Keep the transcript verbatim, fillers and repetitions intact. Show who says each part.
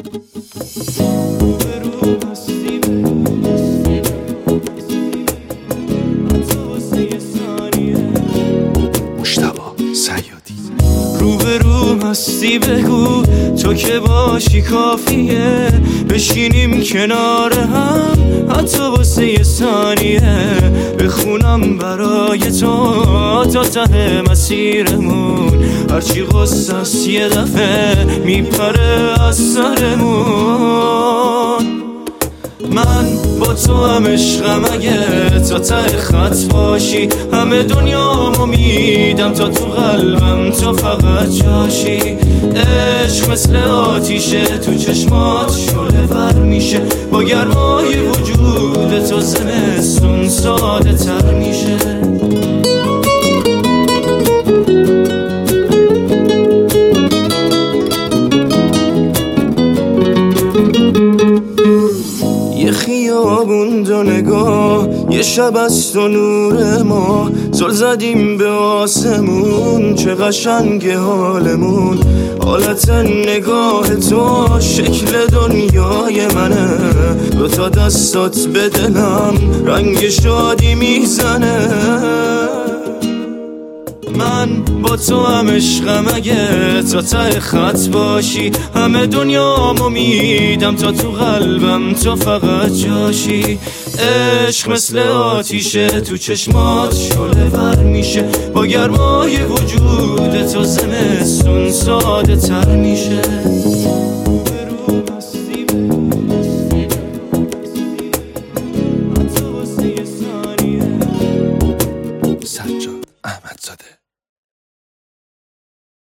Speaker 1: هستی بگو تو که باشی کافیه، بشینیم کنار هم حتی واسه یه ثانیه، بخونم برای تو تا ته مسیرمون، هرچی غصه است یه دفعه میپره از سرمون. من با تو هم عشقم اگه تا ته خط باشی، همه دنیامو میدم تا تو قلبم تو فقط جاشی. عشق مثل آتیشه تو چشمات شعله ور میشه، با گرمای وجود تو زمستون ساده تر میشه. یه خیابون دو نگاه، یه شب است و نور ما، زل زدیم به آسمون، چه قشنگه حالمون. حالت نگاه تو شکل دنیای منه، دو تا دستات به دلم رنگ شادی میزنه. من با تو هم عشقم اگه تا ته خط باشی، همه دنیامو میدم تا تو قلبم تو فقط جاشی. عشق مثل آتیشه تو چشمات شعله ور میشه، با گرمای وجود تو زمستون ساده تر میشه.